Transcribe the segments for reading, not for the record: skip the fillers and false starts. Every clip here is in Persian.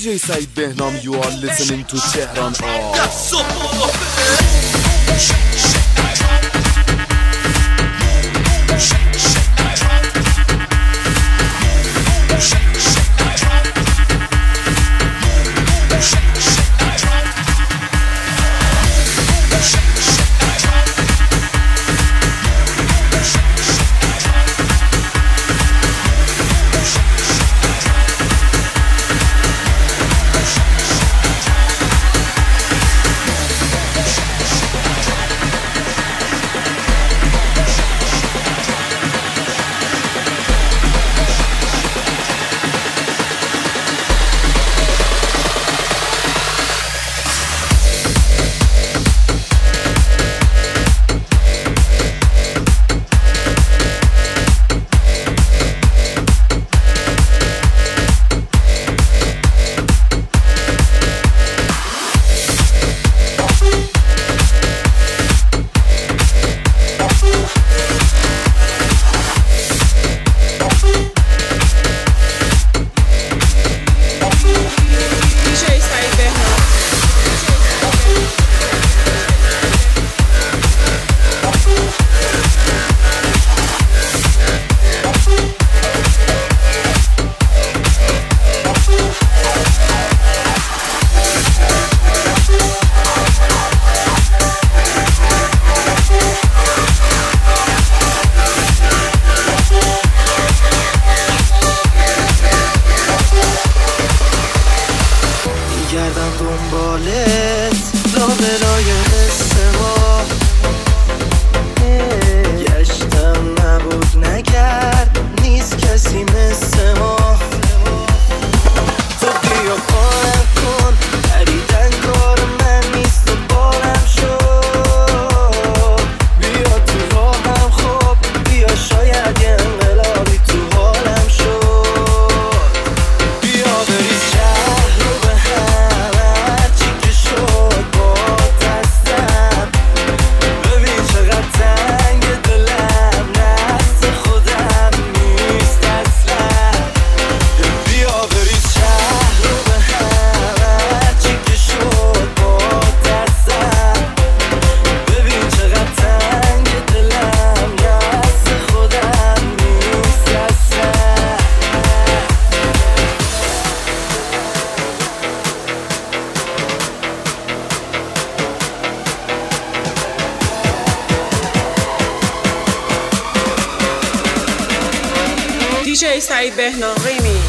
DJ Saeed Behnam, you are listening to Tehran DJ Saeed Behnam Remix.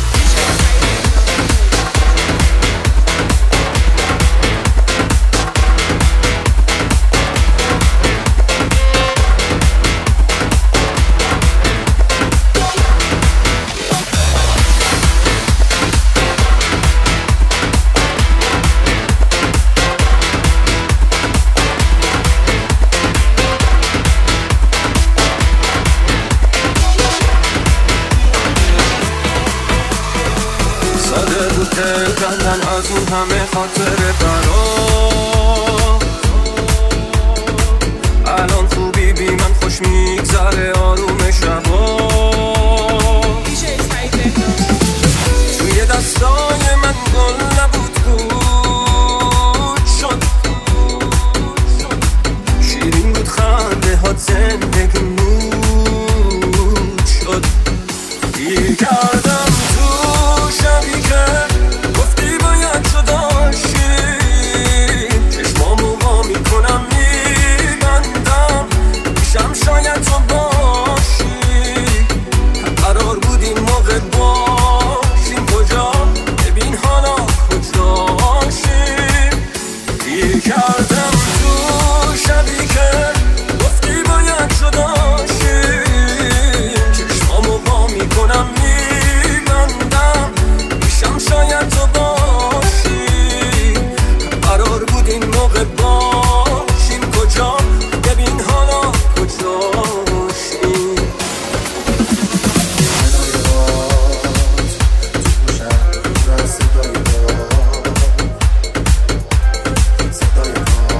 کردن از اون همه خاطره برا الان خوبی بی من خوش میگذره آروم شبا توی دستای من گل نبود بود شد شیرین بود خنده ها زندگی نود شد گیر کردم تو شبی که گفتی باید تو داشتی چشمامو وا میکنم میبندم میشم شاید تو باشی قرار بود این موقع باشیم کجا ببین حالا کجاشیم گیر کردم تو شبی که گفتی باید تو داشتی چشمامو وا میکنم میبندم میشم شاید تو باشی قرار بود این موقع باشیم کجا ببین حالا کجاشیم صدای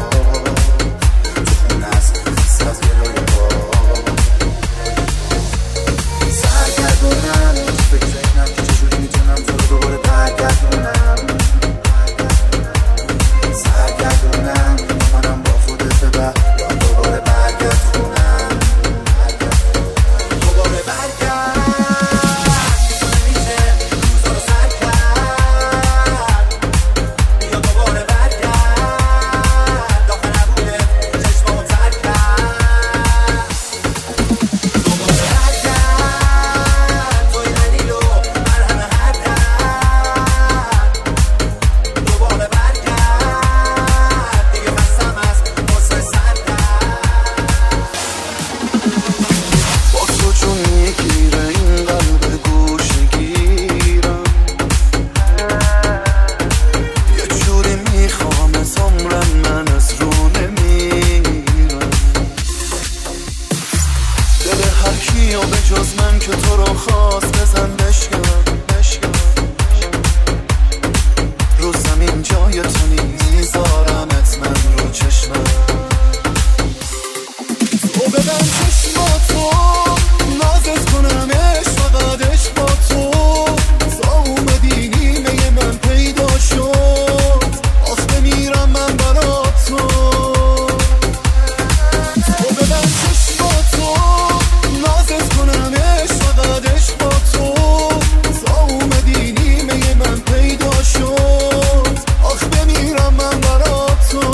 که تو رو خواست بزن بشکن رو زمین جای تو نیست میذارمت من رو چشمم تو ببن چشماتو نازت کنمش فقط عشق با تو تا اومدی نیمه من پیدا شد آخ بمیرم من برا تو تو ببن چشماتو نازت کنمش فقط عشق با تو تا اومدی نیمه من پیدا شد آخ بمیرم من برا تو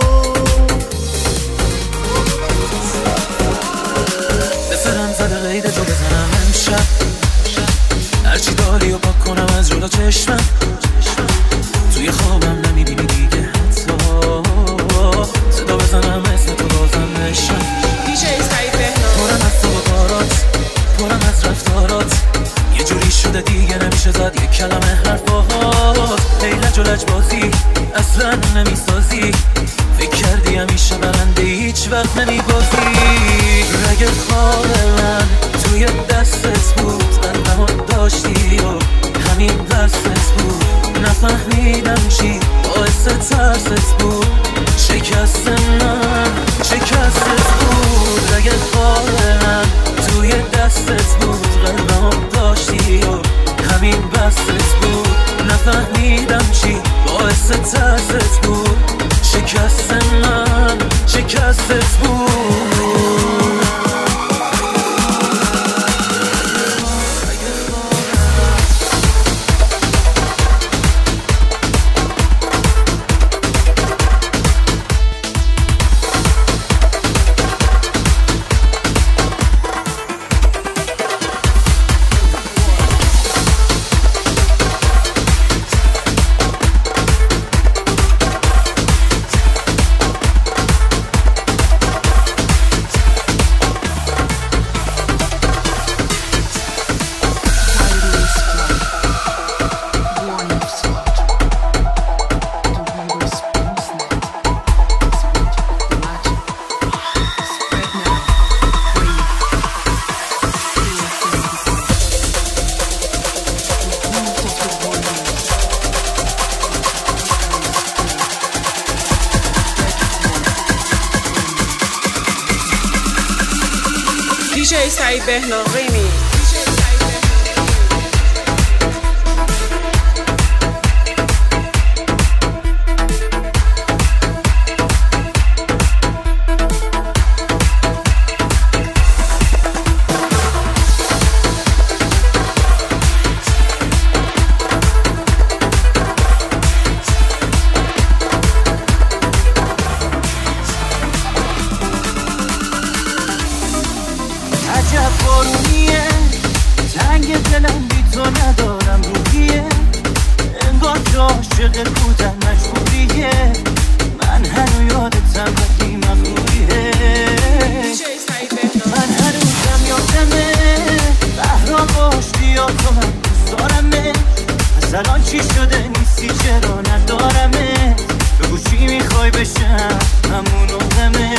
بسرم زده قید تو بزنم امشب هرچی داری و پاک کنم از جلو چشمم توی خوابم نمیبینی دیگه حتی صدا بزنم اسم تو بازم نشم دیجی سعید بهنام پرم از تو و کارات پرم از رفتارات یه جوری شده دیگه نمیشه زد یک کلمه حرفات هیلج و لجبازی اصلا نمیسازی فکر کردی همیشه برنده هیچ وقت نمیبازی رگ خال من توی دستت بود قلبمو داشتی و همین دستت بود نفهمیدم چی باعث ترست بود شکست من شکستت بود رگ خال من توی دستت بود قلبمو داشتی و همین بستت بود نفهمیدم چی باعث ترست بود شکست من شکستت بود دیجی سعید بهنام ریمی عجب بارونیه تنگ دلم بی تو ندارم روحیه انگار که عاشق بودن مجبوریه من هنو یادتم ولی مغروریه من هنوزم یادمه بهرام باش بیا تو من دوست دارمه از الان چی شده نیستی چرا ندارمه بگو چی میخوای بشم همون آدمه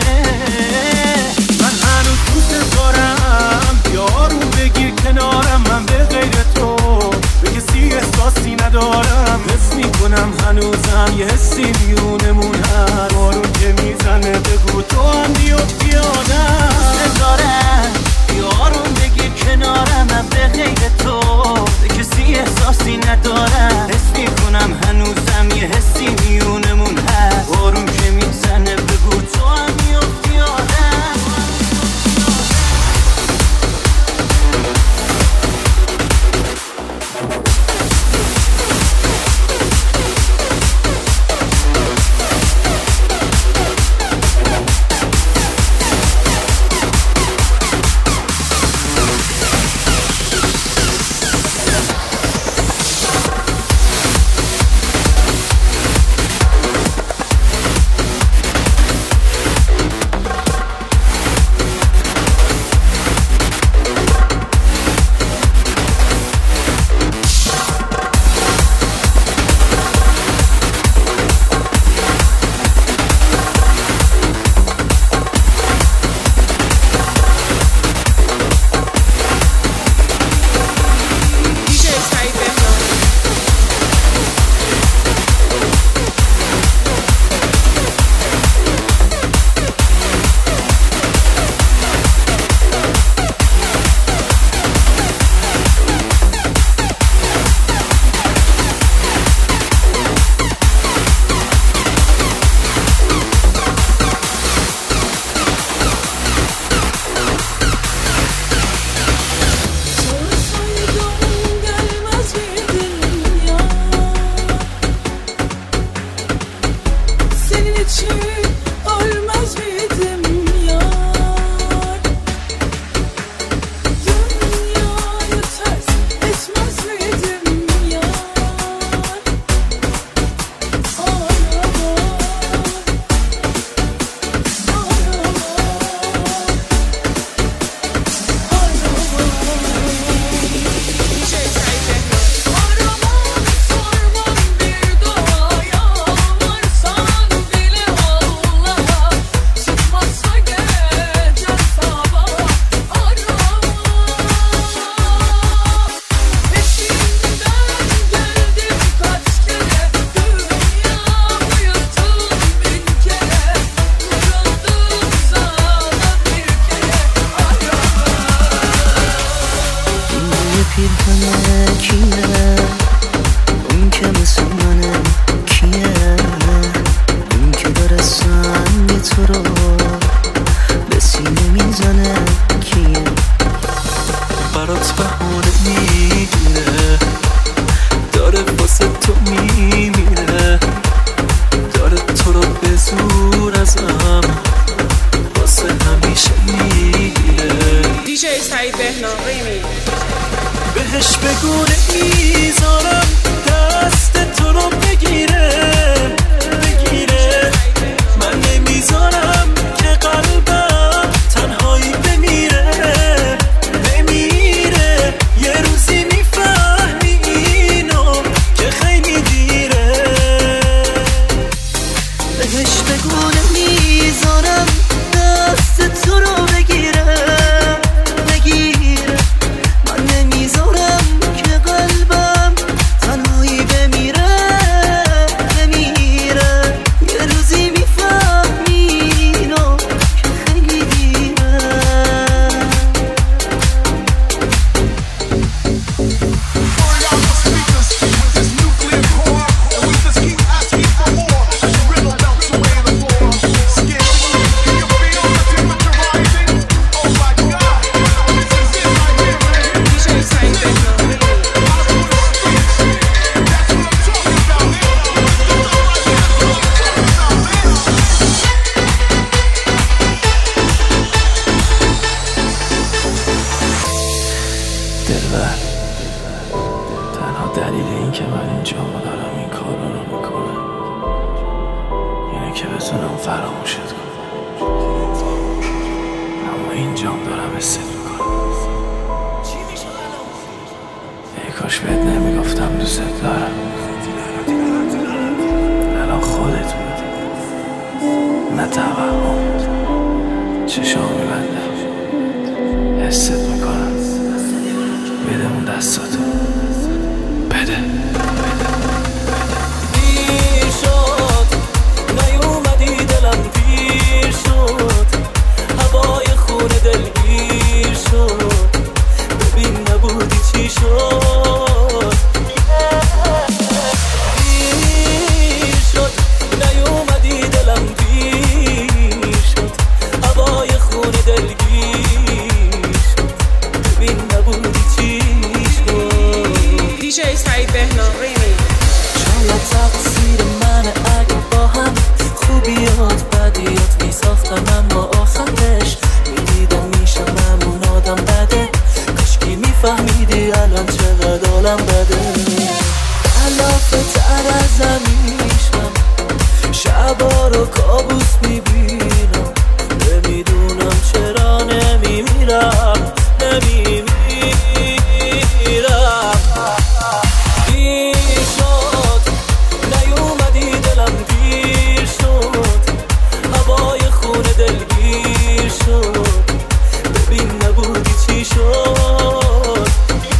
من هنوز دوست دارم یارو بگیر کنارم من به غیر تو به کسی احساسی ندارم حس میکنم هنوزم یه حسی میونمون هست بارون که میزنه بگو تو هم بیفتی آدم دوست دارم یارو بگیر کنارم من به غیر تو به کسی احساسی ندارم حس میکنم هنوزم یه حسی میونمون هست بارون که میزنه بگو تو هم بیفتی آدم تو رو به سینه میزنه کیه برات بهونه میگیره داره واسه تو میمیره داره تو رو به زور ازم واسه همیشه میگیره دیجی سعید بهنام ریمیکس بهش بگونه میذارم دست تو رو بگیره من نمیذارم که قلبم تنهایی بمیره یه روزی میفهمی اینو که خیلی دیره بهش بگونه میذارم دست تو رو بگیره من نمیذارم که قلبم تنهایی بمیره یه روزی میفهمی اینو که خیلی دیره دیجی سعید بهنام دلبر تنها دلیل این که من اینجا دارم این کار رو میکنم اینه که بتونم فراموشت کنم اما اینجام دارم حست میکنم ای کاش بهت نمیگفتم دوست دارم الان خودت بودی نه توهم چشام میبنده حست میکنم بده اون دستاتو بده دیر شد نیومدی دلم پیر شد هوای خون دلگیر شد ببین نبودی چی شد دیر شد نیومدی دلم پیر شد هوای خون دلگیر شد ببین نبودی چی شد دیجی سعید بهنام ریمیکس شاید تقصیر منه اگه با هم خوبیات بدیات میساختم اما آخرش میدیدم میشم همون آدم بده کاشکی میفهمیدی الان چقدر عالم بده علافه تر ازم میشم شبا رو کابوس میبینم نمیدونم چرا نمیمیرم دیر شد نیومدی دلم پیر شد هوای خون دلگیر شد ببین نبودی چی شد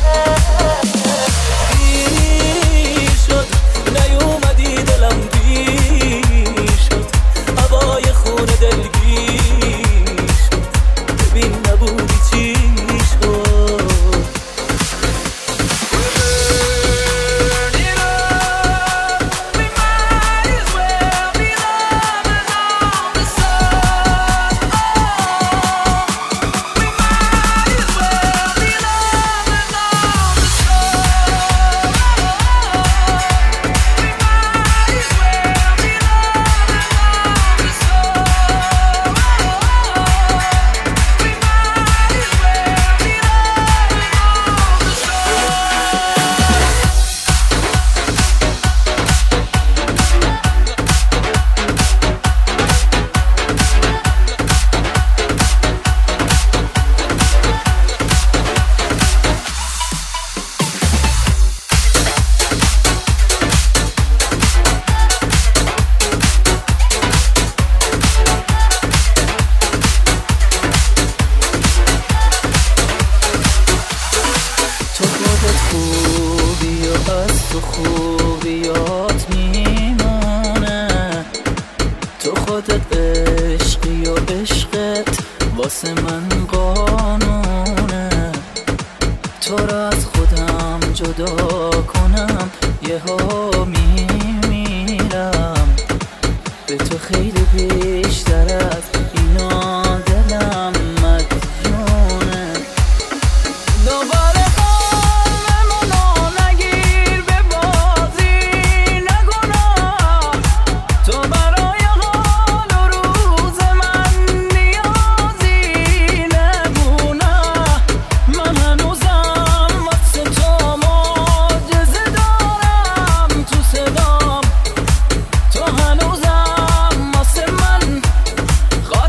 دیر شد نیومدی دلم پیر شد هوای خون دلگیر شد ببین نبودی چی شد تو خوبیات میمونه تو خودت عشقی و عشقت واسه من قانونه تو را از خودم جدا کنم یهو میمیرم به تو خیلی بیشتر از اینا دلم مدیونه. دوباره قلبمونو نگیر به بازی نگناه، تو برای حال و روز من نیازی نبونه. من هنوزم واسه تو معجزه دارم تو صدام، تو هنوزم واسه من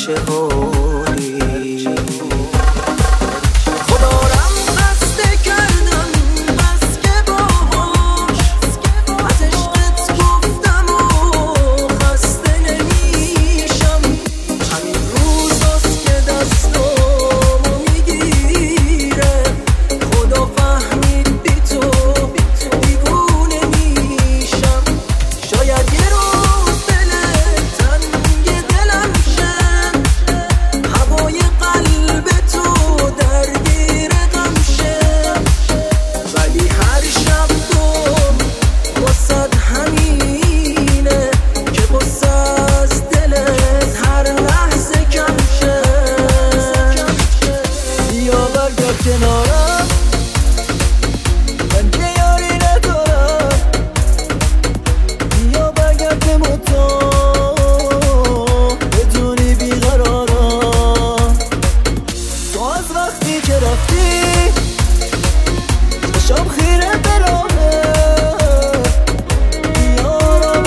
چه حالی خدا رم خسته کردم بس که باهاش از عشقت گفتم و خسته نمیشم همین روزاست که دستامو میگیره خدا فهمید بی تو دیوونه میشم شاید یه روز دلت تنگ دلم شه هوای قلب تو درگیر غم شه ولی هر شب دوم واسد همینه که بسه از دلت هر لحظه کم شه بیا برگرد کنارم من که یاری ندارم بیا برگرد به متا بدونی بیقرارم تو از وقتی که رفتی چشم خیره به راهه بیارم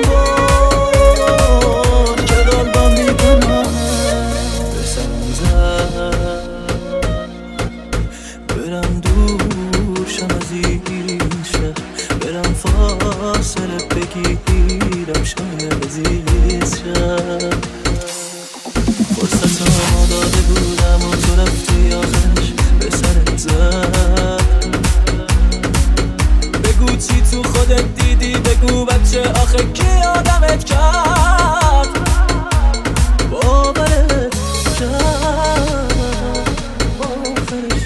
شبان که قلبم بی‌پناهه بسرم زد برم دور شم از این شهر برم فاصله بگیرم شاید عزیز شم فرصت ما داده بودم و تو رفتی آخرش به سرت زد بگو چی تو خودت دیدی بگو بچه آخه کی آدمت کرد باورت کرد آخرش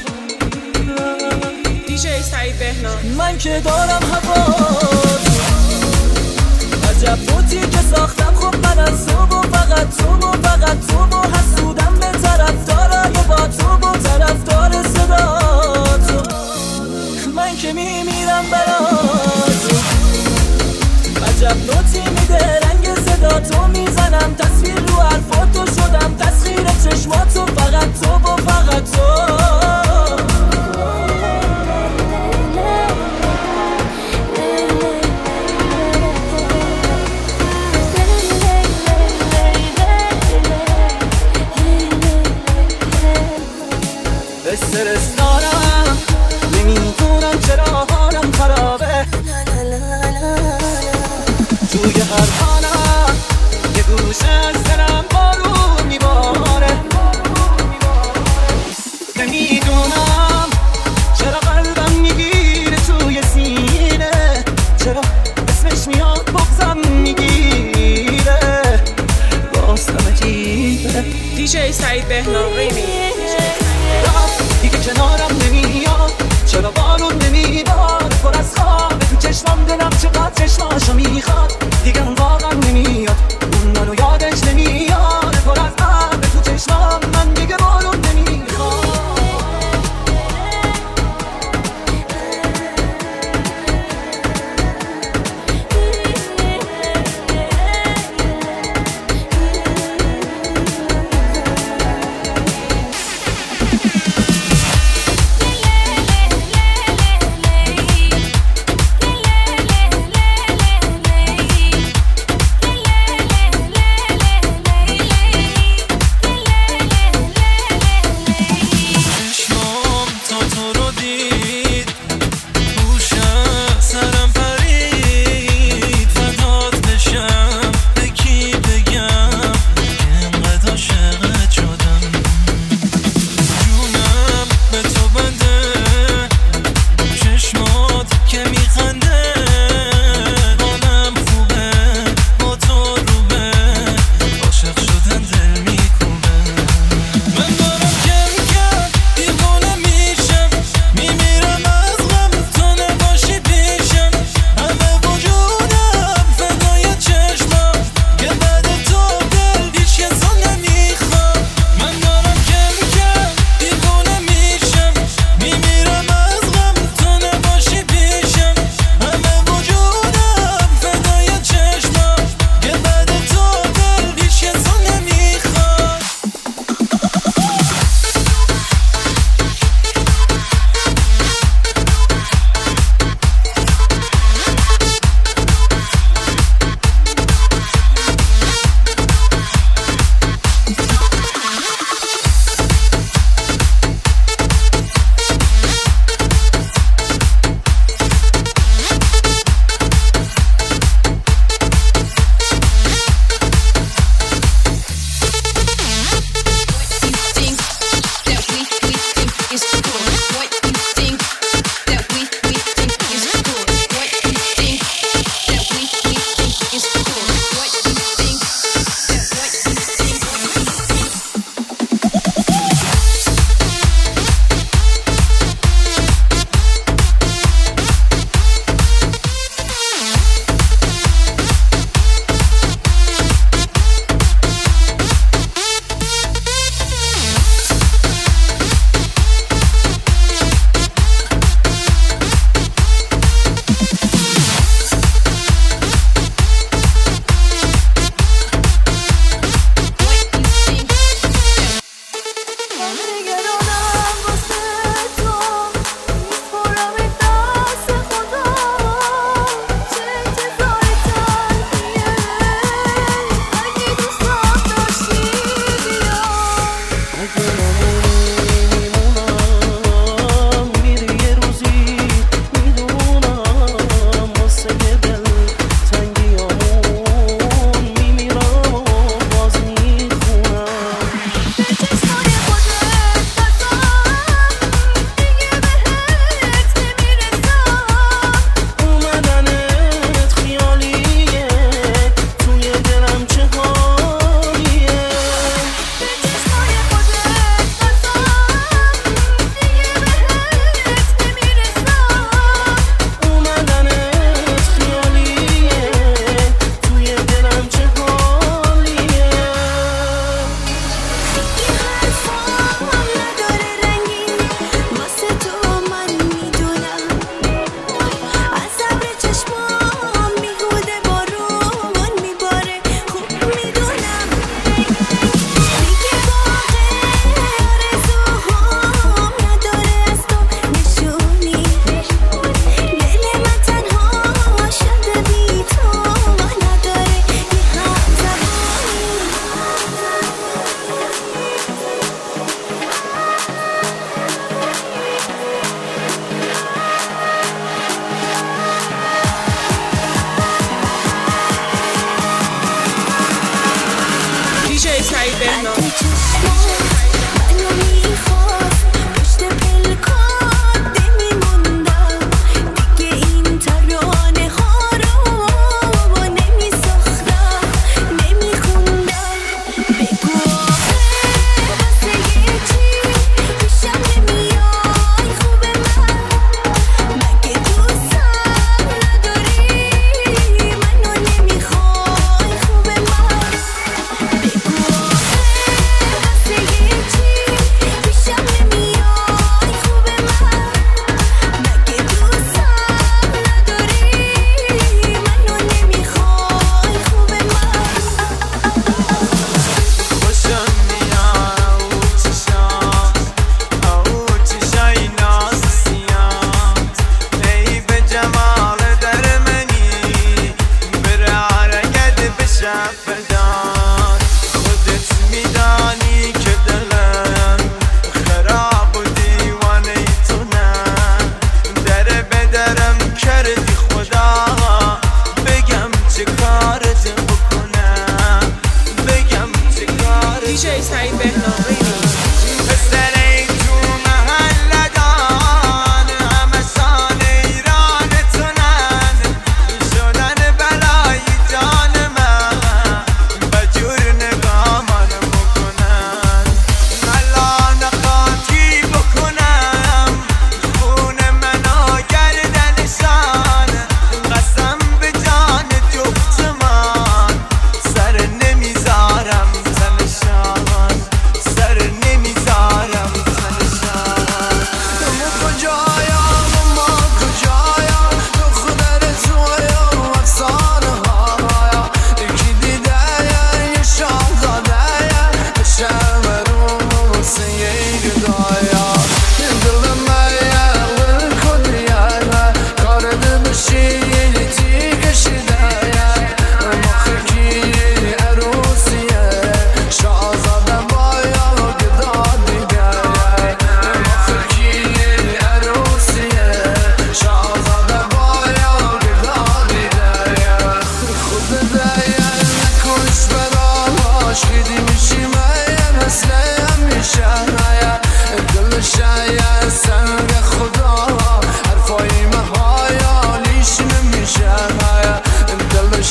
DJ سعید بهنام. من که دارم هوات عجب بوتی که ساختم خب من از تو و فقط تو و فقط تو و حسودم به طرفدارای با تو و طرفدار صدا تو من که میمیرم برات عجب نوتی میده رنگ صدا تو میزنم تصویر رو حرفاتو شدم تسخیر چشماتو فقط تو و فقط تو استرس دارم نمیدونم چرا حالم خرابه توی هر حالم یه گوشه از دلم بارون میباره نمیدونم چرا قلبم میگیره توی سینه چرا اسمش میاد بغزم میگیره باز همه جیبه DJ سعید بهنام ریمیکس. دیگه کنارم نمیاد چرا بارون نمیاد پر از خواب تو چشمم دلم چقدر چشماشو میخواد دیگه اون واقعا نمیاد اون منو یادش نمیاد پر از ابر تو چشمم من دیگه بارون نمیخواد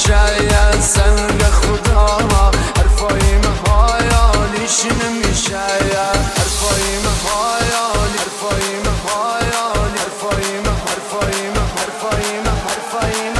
میشه سنگ خدا ما حرفای مهایالیش نمیشه حرفای مهایالی حرفای مهایالی حرفای حرفای حرفای حرفای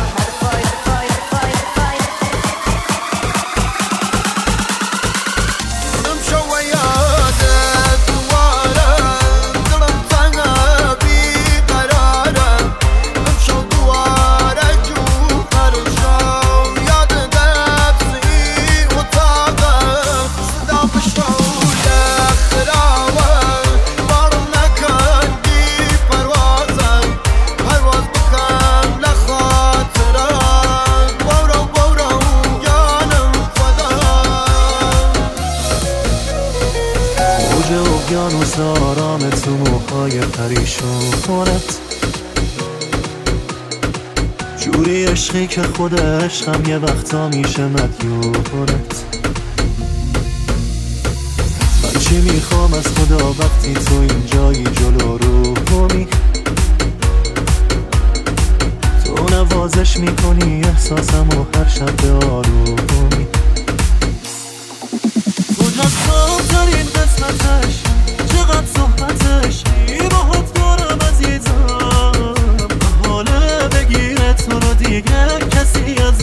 اقیانوس آرام تو موهای پریشونت جوری عشقی که خود عشقم یه وقتا میشه مدیونت من چی میخوام از خدا وقتی تو اینجایی جلو رومی تو نوازش میکنی احساسم و هر شب به آرومی کجاستم قسمتش چقدر صحبتش باهات دارم عزیزم حاله بگیره تو رو دیگه کسی از